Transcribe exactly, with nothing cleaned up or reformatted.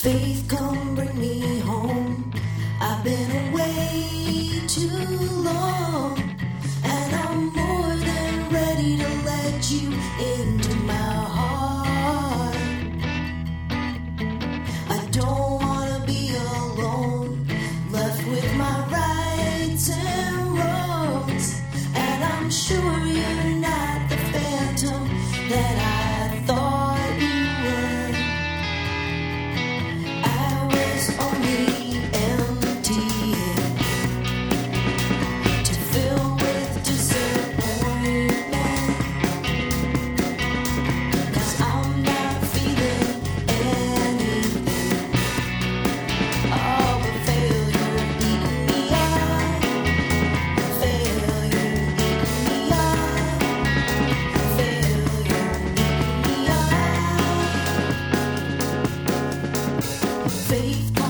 Faith, come bring me home. I've been away too long, and I'm more than ready to let you into my heart. I don't wanna be alone, left with my rights and wrongs, and I'm sure you're not the phantom that I thought you were. I was only empty to fill with disappointment, 'cause I'm not feeling anything. Oh, but failure eating me up, failure eating me up, failure eating me up. Faith.